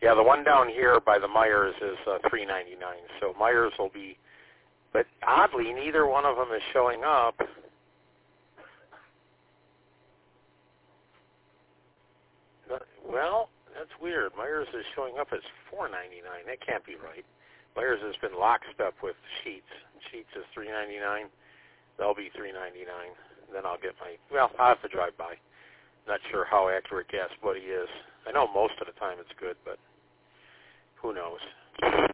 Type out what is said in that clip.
Yeah, the one down here by the Myers is $3.99. So Myers will be, but oddly, neither one of them is showing up. Well, that's weird. Myers is showing up as $4.99. That can't be right. Myers has been lockstep with Sheets. Sheets is $3.99. They'll be $3.99. Then I'll get my. Well, I'll have to drive by. Not sure how accurate Gas Buddy is. I know most of the time it's good, but who knows?